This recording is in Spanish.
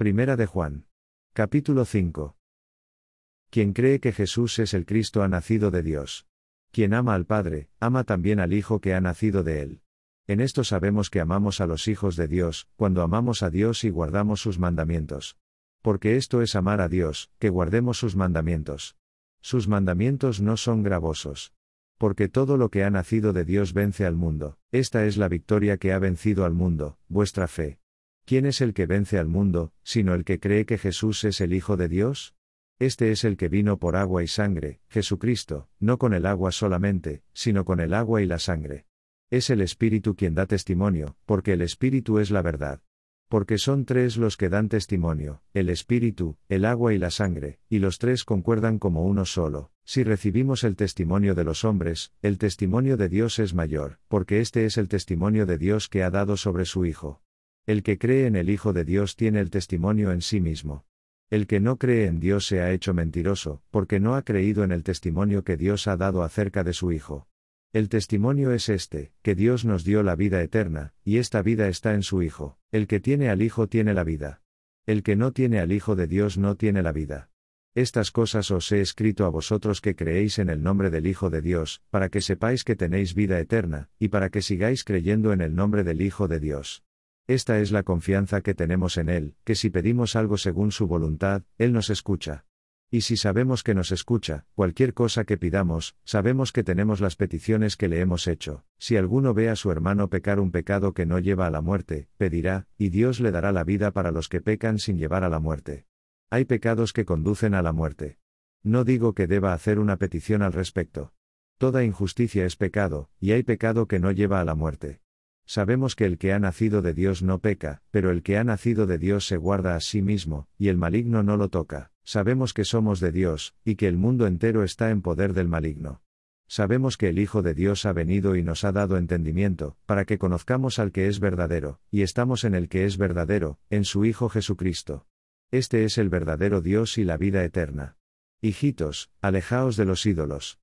Primera de Juan. Capítulo 5. Quien cree que Jesús es el Cristo ha nacido de Dios. Quien ama al Padre, ama también al Hijo que ha nacido de él. En esto sabemos que amamos a los hijos de Dios, cuando amamos a Dios y guardamos sus mandamientos. Porque esto es amar a Dios, que guardemos sus mandamientos. Sus mandamientos no son gravosos. Porque todo lo que ha nacido de Dios vence al mundo. Esta es la victoria que ha vencido al mundo, vuestra fe. ¿Quién es el que vence al mundo, sino el que cree que Jesús es el Hijo de Dios? Este es el que vino por agua y sangre, Jesucristo, no con el agua solamente, sino con el agua y la sangre. Es el Espíritu quien da testimonio, porque el Espíritu es la verdad. Porque son tres los que dan testimonio, el Espíritu, el agua y la sangre, y los tres concuerdan como uno solo. Si recibimos el testimonio de los hombres, el testimonio de Dios es mayor, porque este es el testimonio de Dios que ha dado sobre su Hijo. El que cree en el Hijo de Dios tiene el testimonio en sí mismo. El que no cree en Dios se ha hecho mentiroso, porque no ha creído en el testimonio que Dios ha dado acerca de su Hijo. El testimonio es este, que Dios nos dio la vida eterna, y esta vida está en su Hijo. El que tiene al Hijo tiene la vida. El que no tiene al Hijo de Dios no tiene la vida. Estas cosas os he escrito a vosotros que creéis en el nombre del Hijo de Dios, para que sepáis que tenéis vida eterna, y para que sigáis creyendo en el nombre del Hijo de Dios. Esta es la confianza que tenemos en Él, que si pedimos algo según su voluntad, Él nos escucha. Y si sabemos que nos escucha, cualquier cosa que pidamos, sabemos que tenemos las peticiones que le hemos hecho. Si alguno ve a su hermano pecar un pecado que no lleva a la muerte, pedirá, y Dios le dará la vida para los que pecan sin llevar a la muerte. Hay pecados que conducen a la muerte. No digo que deba hacer una petición al respecto. Toda injusticia es pecado, y hay pecado que no lleva a la muerte. Sabemos que el que ha nacido de Dios no peca, pero el que ha nacido de Dios se guarda a sí mismo, y el maligno no lo toca. Sabemos que somos de Dios, y que el mundo entero está en poder del maligno. Sabemos que el Hijo de Dios ha venido y nos ha dado entendimiento, para que conozcamos al que es verdadero, y estamos en el que es verdadero, en su Hijo Jesucristo. Este es el verdadero Dios y la vida eterna. Hijitos, alejaos de los ídolos.